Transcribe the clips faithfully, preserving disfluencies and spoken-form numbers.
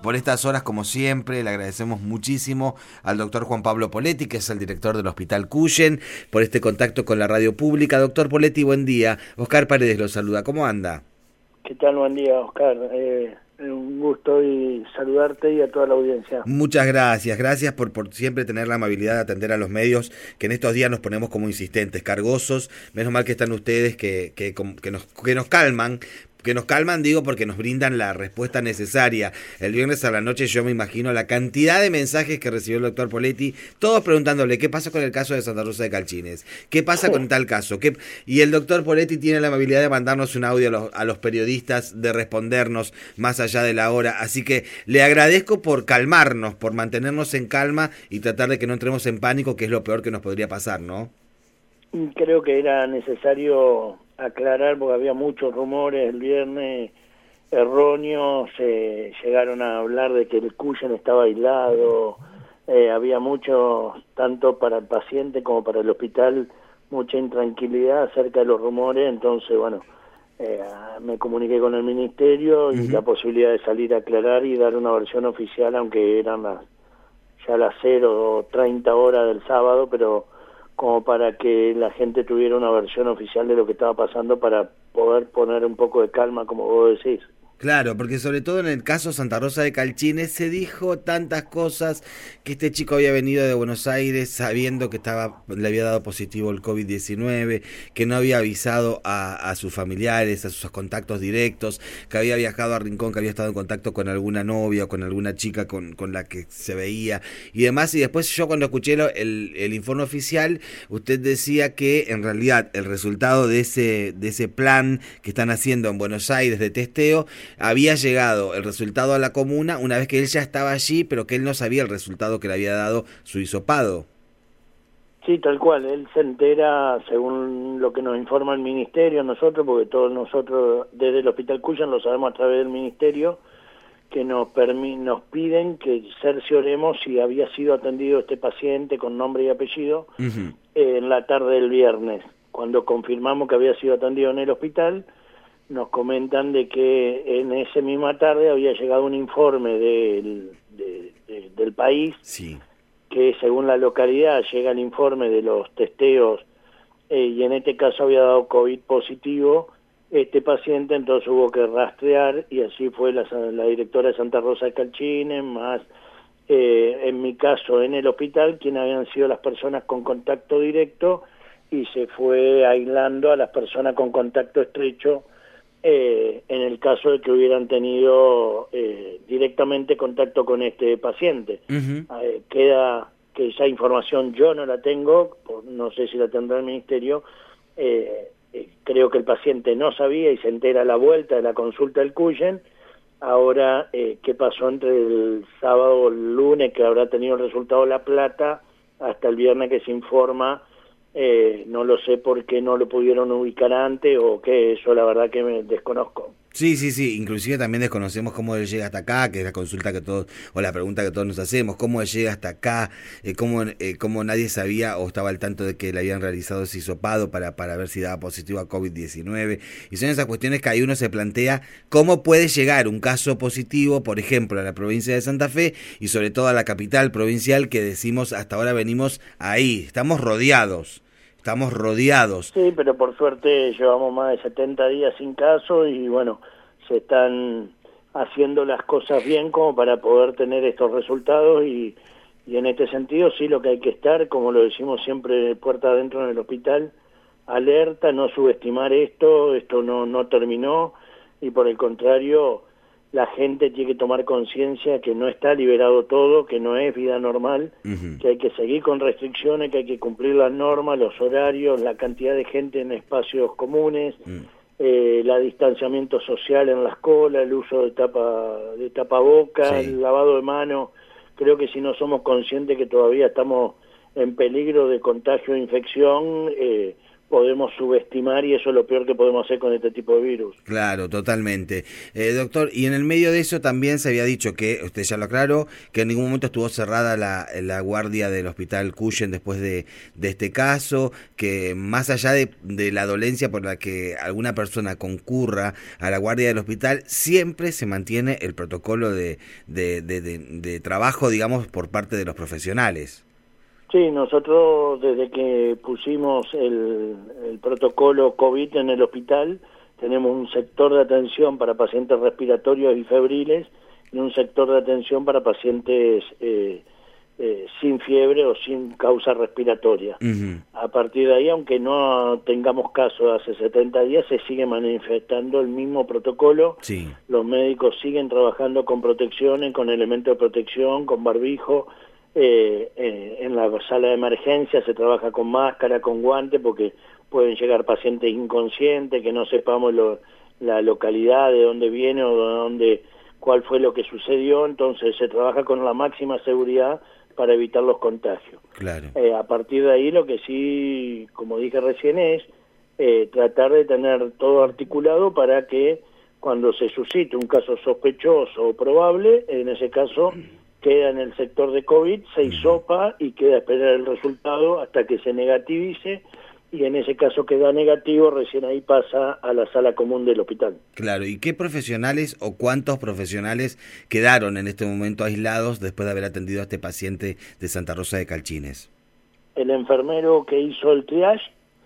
por estas horas, como siempre. Le agradecemos muchísimo al doctor Juan Pablo Poletti, que es el director del Hospital Cuyen, por este contacto con la radio pública. Doctor Poletti, buen día. Oscar Paredes lo saluda. ¿Cómo anda? ¿Qué tal? Buen día, Oscar. Eh, un gusto y saludarte y a toda la audiencia. Muchas gracias, gracias por, por siempre tener la amabilidad de atender a los medios, que en estos días nos ponemos como insistentes, cargosos. Menos mal que están ustedes que, que, que, nos, que nos calman. Que nos calman, digo, porque nos brindan la respuesta necesaria. El viernes a la noche yo me imagino la cantidad de mensajes que recibió el doctor Poletti, todos preguntándole qué pasa con el caso de Santa Rosa de Calchines, qué pasa con tal caso, ¿Qué? Y el doctor Poletti tiene la amabilidad de mandarnos un audio a los, a los periodistas, de respondernos más allá de la hora. Así que le agradezco por calmarnos, por mantenernos en calma y tratar de que no entremos en pánico, que es lo peor que nos podría pasar, ¿no? Creo que era necesario aclarar, porque había muchos rumores el viernes erróneos, eh, llegaron a hablar de que el Cuyen estaba aislado, eh, había mucho, tanto para el paciente como para el hospital, mucha intranquilidad acerca de los rumores. Entonces, bueno, eh, me comuniqué con el ministerio y uh-huh. la posibilidad de salir a aclarar y dar una versión oficial, aunque eran las, ya las cero treinta horas del sábado, pero como para que la gente tuviera una versión oficial de lo que estaba pasando, para poder poner un poco de calma, como vos decís. Claro, porque sobre todo en el caso Santa Rosa de Calchines se dijo tantas cosas, que este chico había venido de Buenos Aires sabiendo que estaba le había dado positivo el COVID diecinueve, que no había avisado a, a sus familiares, a sus contactos directos, que había viajado a Rincón, que había estado en contacto con alguna novia o con alguna chica con, con la que se veía y demás. Y después yo, cuando escuché lo, el, el informe oficial, usted decía que en realidad el resultado de ese, de ese plan que están haciendo en Buenos Aires de testeo, había llegado el resultado a la comuna una vez que él ya estaba allí, pero que él no sabía el resultado que le había dado su hisopado. Sí, tal cual. Él se entera, según lo que nos informa el ministerio, nosotros, porque todos nosotros desde el Hospital Cuyen lo sabemos a través del ministerio, que nos, permi- nos piden que cercioremos si había sido atendido este paciente con nombre y apellido uh-huh. eh, en la tarde del viernes. Cuando confirmamos que había sido atendido en el hospital, nos comentan de que en esa misma tarde había llegado un informe del, de, de, del país, sí. que según la localidad llega el informe de los testeos, eh, y en este caso había dado COVID positivo este paciente. Entonces hubo que rastrear, y así fue la, la directora de Santa Rosa de Calchines, más eh, en mi caso en el hospital, quienes habían sido las personas con contacto directo, y se fue aislando a las personas con contacto estrecho, Eh, en el caso de que hubieran tenido eh, directamente contacto con este paciente. Uh-huh. Eh, queda que esa información yo no la tengo, no sé si la tendrá el ministerio. eh, eh, creo que el paciente no sabía y se entera a la vuelta de la consulta del Cuyen. Ahora, eh, ¿qué pasó entre el sábado o el lunes, que habrá tenido el resultado de La Plata, hasta el viernes que se informa? Eh, no lo sé por qué no lo pudieron ubicar antes, o qué, eso la verdad que me desconozco. Sí, sí, sí, inclusive también desconocemos cómo él llega hasta acá, que es la consulta que todos, o la pregunta que todos nos hacemos, cómo él llega hasta acá, eh, cómo, eh, cómo nadie sabía o estaba al tanto de que le habían realizado ese hisopado para, para ver si daba positivo a COVID diecinueve, y son esas cuestiones que ahí uno se plantea cómo puede llegar un caso positivo, por ejemplo, a la provincia de Santa Fe, y sobre todo a la capital provincial, que decimos hasta ahora venimos ahí, estamos rodeados. Estamos rodeados. Sí, pero por suerte llevamos más de setenta días sin caso, y bueno, se están haciendo las cosas bien como para poder tener estos resultados, y, y en este sentido sí, lo que hay que estar, como lo decimos siempre, puerta adentro en el hospital, alerta, no subestimar esto, esto no, no terminó, y por el contrario, la gente tiene que tomar conciencia que no está liberado todo, que no es vida normal, uh-huh. que hay que seguir con restricciones, que hay que cumplir las normas, los horarios, la cantidad de gente en espacios comunes, uh-huh. eh, el distanciamiento social en las colas, el uso de tapa de tapabocas, sí. el lavado de manos. Creo que si no somos conscientes que todavía estamos en peligro de contagio e infección, eh, podemos subestimar y eso es lo peor que podemos hacer con este tipo de virus. Claro, totalmente. Eh, doctor, y en el medio de eso también se había dicho que, usted ya lo aclaró, que en ningún momento estuvo cerrada la, la guardia del hospital Cuyen después de, de este caso, que más allá de, de la dolencia por la que alguna persona concurra a la guardia del hospital, siempre se mantiene el protocolo de, de, de, de, de trabajo, digamos, por parte de los profesionales. Sí, nosotros desde que pusimos el, el protocolo COVID en el hospital, tenemos un sector de atención para pacientes respiratorios y febriles y un sector de atención para pacientes eh, eh, sin fiebre o sin causa respiratoria. Uh-huh. A partir de ahí, aunque no tengamos casos hace setenta días, se sigue manifestando el mismo protocolo. Sí. Los médicos siguen trabajando con protecciones, con elementos de protección, con barbijo. Eh, eh, en la sala de emergencia se trabaja con máscara, con guante, porque pueden llegar pacientes inconscientes, que no sepamos lo, la localidad, de dónde viene o de dónde, cuál fue lo que sucedió, entonces se trabaja con la máxima seguridad para evitar los contagios. Claro. Eh, a partir de ahí lo que sí, como dije recién, es eh, tratar de tener todo articulado para que cuando se suscite un caso sospechoso o probable, en ese caso queda en el sector de COVID, se hisopa y queda a esperar el resultado hasta que se negativice, y en ese caso queda negativo, recién ahí pasa a la sala común del hospital. Claro, ¿y qué profesionales o cuántos profesionales quedaron en este momento aislados después de haber atendido a este paciente de Santa Rosa de Calchines? El enfermero que hizo el triage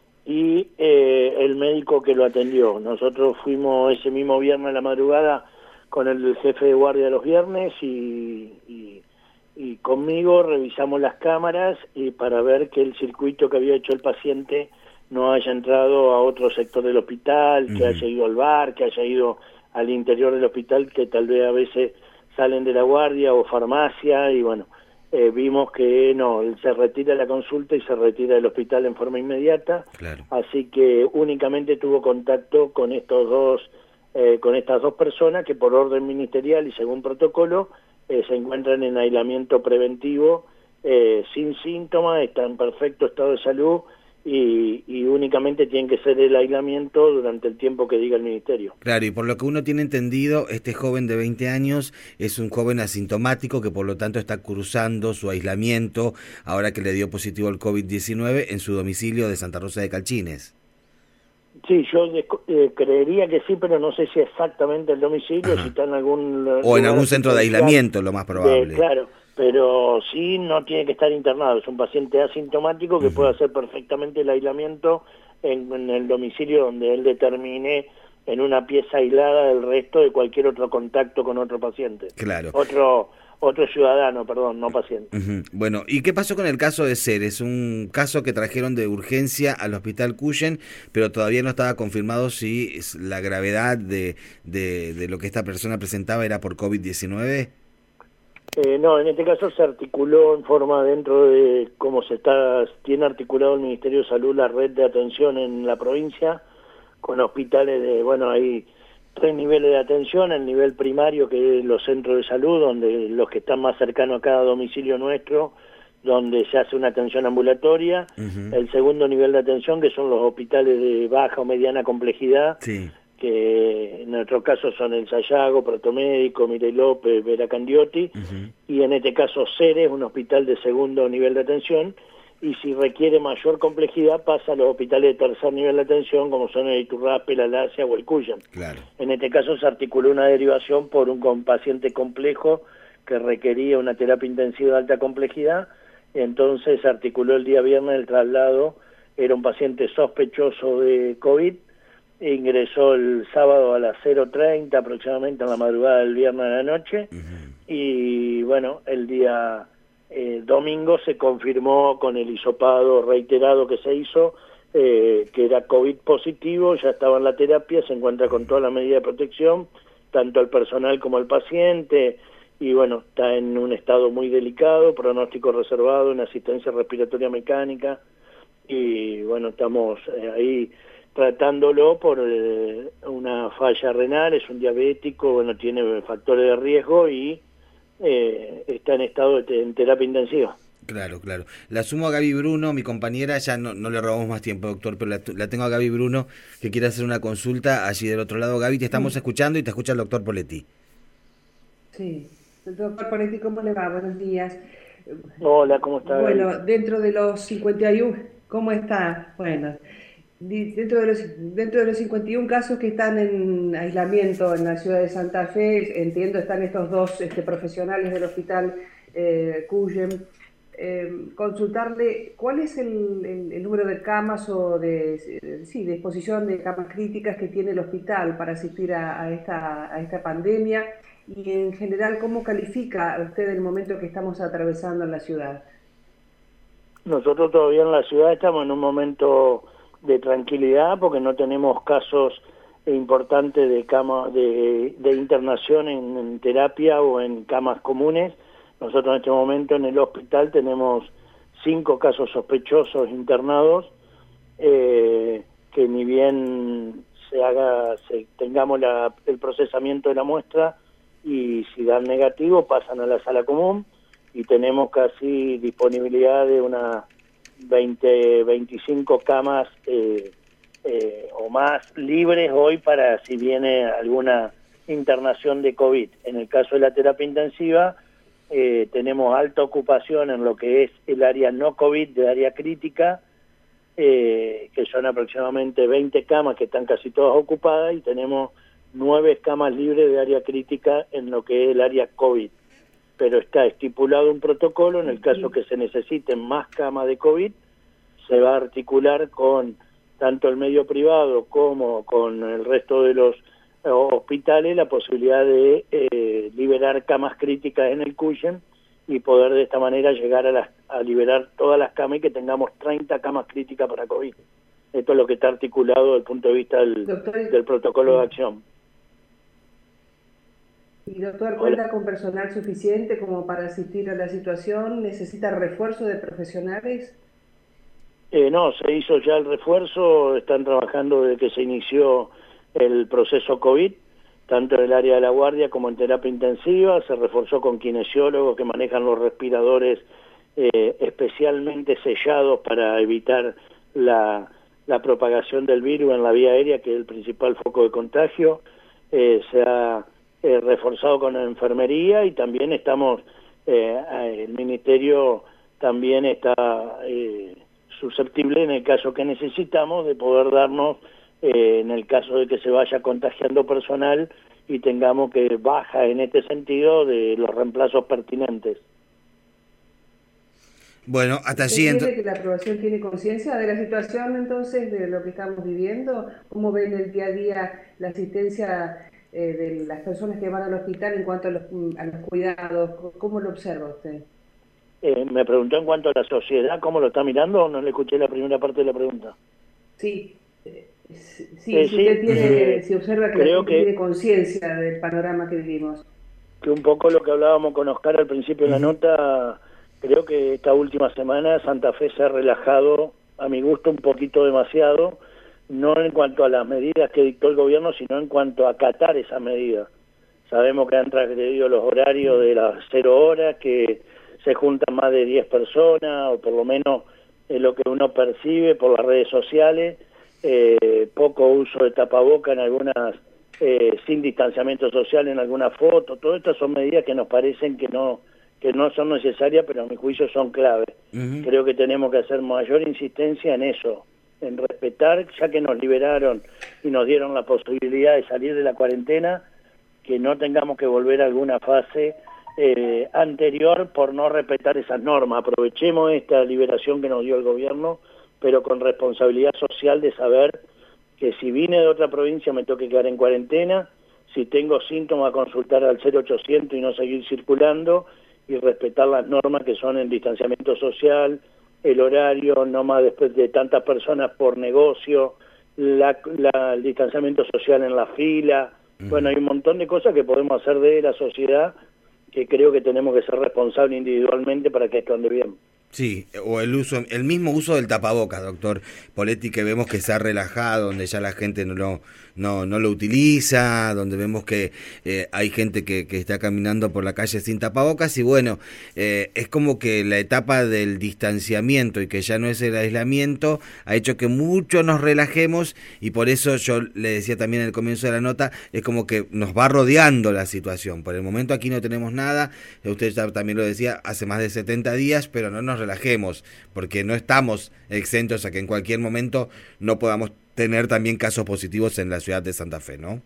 y eh, el médico que lo atendió. Nosotros fuimos ese mismo viernes a la madrugada con el jefe de guardia de los viernes y, y, y conmigo revisamos las cámaras y para ver que el circuito que había hecho el paciente no haya entrado a otro sector del hospital, uh-huh. que haya ido al bar, que haya ido al interior del hospital, que tal vez a veces salen de la guardia o farmacia, y bueno, eh, vimos que no, él se retira de la consulta y se retira del hospital en forma inmediata. Claro. Así que únicamente tuvo contacto con estos dos Eh, con estas dos personas que por orden ministerial y según protocolo eh, se encuentran en aislamiento preventivo, eh, sin síntomas, están en perfecto estado de salud y, y únicamente tienen que ser el aislamiento durante el tiempo que diga el ministerio. Claro, y por lo que uno tiene entendido, este joven de veinte años es un joven asintomático que por lo tanto está cruzando su aislamiento ahora que le dio positivo el COVID diecinueve en su domicilio de Santa Rosa de Calchines. Sí, yo eh, creería que sí, pero no sé si exactamente el domicilio, Ajá. si está en algún... O en algún centro de aislamiento, lo más probable. De, claro, pero sí no tiene que estar internado, es un paciente asintomático que uh-huh. puede hacer perfectamente el aislamiento en, en el domicilio donde él determine, en una pieza aislada del resto de cualquier otro contacto con otro paciente. Claro. Otro... Otro ciudadano, perdón, no paciente. Uh-huh. Bueno, ¿y qué pasó con el caso de Ceres? Un caso que trajeron de urgencia al hospital Cuyen, pero todavía no estaba confirmado si la gravedad de, de, de lo que esta persona presentaba era por COVID diecinueve. Eh, no, en este caso se articuló en forma dentro de cómo se está, tiene articulado el Ministerio de Salud la red de atención en la provincia, con hospitales de, bueno, hay tres niveles de atención: el nivel primario, que es los centros de salud, donde los que están más cercanos a cada domicilio nuestro, donde se hace una atención ambulatoria. Uh-huh. El segundo nivel de atención, que son los hospitales de baja o mediana complejidad, sí. que en nuestro caso son el Sayago, Protomédico, Mireille López, Vera Candioti, uh-huh. y en este caso Ceres, un hospital de segundo nivel de atención, y si requiere mayor complejidad pasa a los hospitales de tercer nivel de atención, como son el Iturraspe, la Lacia o el Cuyen. Claro. En este caso se articuló una derivación por un con paciente complejo que requería una terapia intensiva de alta complejidad, entonces se articuló el día viernes el traslado, era un paciente sospechoso de COVID, ingresó el sábado a las cero treinta aproximadamente, en la madrugada del viernes a la noche, uh-huh. y bueno, el día... Eh, domingo se confirmó con el hisopado reiterado que se hizo eh, que era COVID positivo, ya estaba en la terapia, se encuentra con toda la medida de protección, tanto el personal como el paciente, y bueno, está en un estado muy delicado, pronóstico reservado, en asistencia respiratoria mecánica, y bueno, estamos eh, ahí tratándolo por eh, una falla renal, es un diabético, bueno, tiene factores de riesgo y Eh, está en estado de te en terapia intensiva. Claro, claro. La sumo a Gaby Bruno, mi compañera, ya no, no le robamos más tiempo, doctor, pero la, la tengo a Gaby Bruno, que quiere hacer una consulta allí del otro lado. Gaby, te estamos Mm, escuchando y te escucha el doctor Poletti. sí, doctor Ponetti, ¿cómo le va? Buenos días. Eh, Hola, ¿cómo está Gaby? Bueno, dentro de los cincuenta y uno, ¿cómo está? Bueno, di- dentro de los, dentro de los cincuenta y uno casos que están en aislamiento en la ciudad de Santa Fe, entiendo, están estos dos este, profesionales del hospital eh, Cuyem. Eh, consultarle cuál es el, el- el número de camas o de, eh, sí, de disposición de camas críticas que tiene el hospital para asistir a, a esta, a esta pandemia y en general cómo califica usted el momento que estamos atravesando en la ciudad. Nosotros todavía en la ciudad estamos en un momento de tranquilidad porque no tenemos casos importantes de cama de, de internación en, en terapia o en camas comunes. Nosotros en este momento en el hospital tenemos cinco casos sospechosos internados, eh, que ni bien se haga, se, tengamos la, el procesamiento de la muestra y si dan negativo pasan a la sala común y tenemos casi disponibilidad de unas veinte, veinticinco camas eh, eh, o más libres hoy para si viene alguna internación de COVID. En el caso de la terapia intensiva, eh, tenemos alta ocupación en lo que es el área no COVID, de área crítica, eh, que son aproximadamente veinte camas que están casi todas ocupadas y tenemos nueve camas libres de área crítica en lo que es el área COVID. Pero está estipulado un protocolo, en el caso que se necesiten más camas de COVID, se va a articular con tanto el medio privado como con el resto de los eh, hospitales la posibilidad de eh, liberar camas críticas en el Cuyem y poder de esta manera llegar a, las, a liberar todas las camas y que tengamos treinta camas críticas para COVID. Esto es lo que está articulado desde el punto de vista del, Doctor, del protocolo de sí. acción. ¿Y doctor Hola. cuenta con personal suficiente como para asistir a la situación? ¿Necesita refuerzo de profesionales? Eh, no, se hizo ya el refuerzo, están trabajando desde que se inició el proceso COVID, tanto en el área de la guardia como en terapia intensiva, se reforzó con kinesiólogos que manejan los respiradores eh, especialmente sellados para evitar la, la propagación del virus en la vía aérea, que es el principal foco de contagio. Eh, se ha eh, reforzado con la enfermería y también estamos, eh, el ministerio también está eh, susceptible en el caso que necesitamos de poder darnos, eh, en el caso de que se vaya contagiando personal y tengamos que baja en este sentido de los reemplazos pertinentes. Bueno, hasta ¿Usted allí entiende entonces. que la aprobación tiene conciencia de la situación entonces, de lo que estamos viviendo? ¿Cómo ven el día a día la asistencia eh, de las personas que van al hospital en cuanto a los, a los cuidados? ¿Cómo lo observa usted? Eh, me preguntó en cuanto a la sociedad, ¿cómo lo está mirando? O no le escuché la primera parte de la pregunta. Sí, eh, sí, Eh, si sí, usted tiene, eh, si observa que la creo gente que tiene conciencia del panorama que vivimos. que un poco lo que hablábamos con Oscar al principio de la Ujú. nota, creo que esta última semana Santa Fe se ha relajado, a mi gusto, un poquito demasiado, no en cuanto a las medidas que dictó el gobierno, sino en cuanto a acatar esas medidas. Sabemos que han transgredido los horarios de las cero horas, que se juntan más de diez personas, o por lo menos es lo que uno percibe por las redes sociales, eh, poco uso de tapaboca en algunas, eh, sin distanciamiento social en alguna foto. Todas estas son medidas que nos parecen que no que no son necesarias, pero a mi juicio son claves. Ujú. Creo que tenemos que hacer mayor insistencia en eso, en respetar, ya que nos liberaron y nos dieron la posibilidad de salir de la cuarentena, que no tengamos que volver a alguna fase eh, anterior por no respetar esas normas. Aprovechemos esta liberación que nos dio el gobierno, pero con responsabilidad social de saber que si vine de otra provincia me tengo que quedar en cuarentena, si tengo síntomas consultar al cero ochocientos y no seguir circulando, y respetar las normas que son el distanciamiento social, el horario, no más después de tantas personas por negocio, la, la, el distanciamiento social en la fila. Bueno, hay un montón de cosas que podemos hacer de la sociedad que creo que tenemos que ser responsables individualmente para que esto ande bien. Sí, o el uso, el mismo uso del tapabocas, doctor Poletti, que vemos que se ha relajado, donde ya la gente no lo, no, no lo utiliza, donde vemos que eh, hay gente que, que está caminando por la calle sin tapabocas, y bueno, eh, es como que la etapa del distanciamiento y que ya no es el aislamiento ha hecho que mucho nos relajemos, y por eso yo le decía también al comienzo de la nota, es como que nos va rodeando la situación. Por el momento aquí no tenemos nada, usted ya también lo decía, hace más de setenta días, pero no nos relajemos, porque no estamos exentos a que en cualquier momento no podamos tener también casos positivos en la ciudad de Santa Fe, ¿no?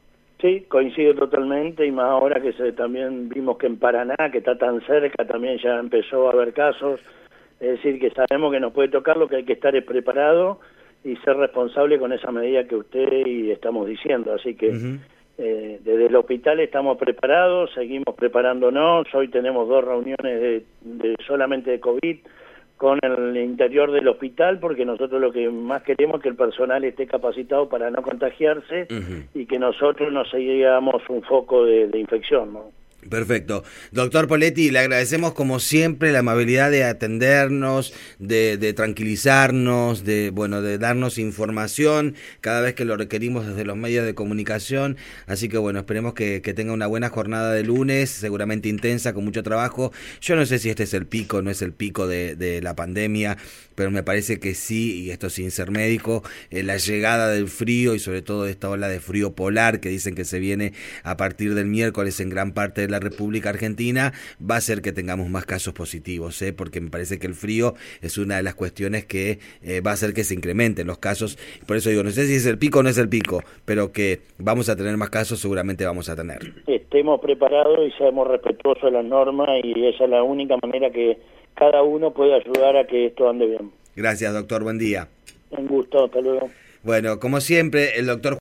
Sí, coincido totalmente, y más ahora que se, también vimos que en Paraná, que está tan cerca, también ya empezó a haber casos. Es decir, que sabemos que nos puede tocar, lo que hay que estar es preparado y ser responsable con esa medida que usted y estamos diciendo. Así que uh-huh. eh, desde el hospital estamos preparados, seguimos preparándonos. Hoy tenemos dos reuniones de, de solamente de COVID con el interior del hospital, porque nosotros lo que más queremos es que el personal esté capacitado para no contagiarse uh-huh. y que nosotros no seamos un foco de, de infección, ¿no? Perfecto. Doctor Poletti, le agradecemos como siempre la amabilidad de atendernos, de, de tranquilizarnos, de bueno, de darnos información cada vez que lo requerimos desde los medios de comunicación. Así que bueno, esperemos que, que tenga una buena jornada de lunes, seguramente intensa, con mucho trabajo. Yo no sé si este es el pico, no es el pico de, de la pandemia, pero me parece que sí, y esto sin ser médico, eh, la llegada del frío y sobre todo esta ola de frío polar que dicen que se viene a partir del miércoles en gran parte de la República Argentina, va a hacer que tengamos más casos positivos, ¿eh? Porque me parece que el frío es una de las cuestiones que eh, va a hacer que se incrementen los casos. Por eso digo, no sé si es el pico o no es el pico, pero que vamos a tener más casos, seguramente vamos a tener. Estemos preparados y seamos respetuosos de las normas, y esa es la única manera que cada uno puede ayudar a que esto ande bien. Gracias, doctor. Buen día. Un gusto. Hasta luego. Bueno, como siempre, el doctor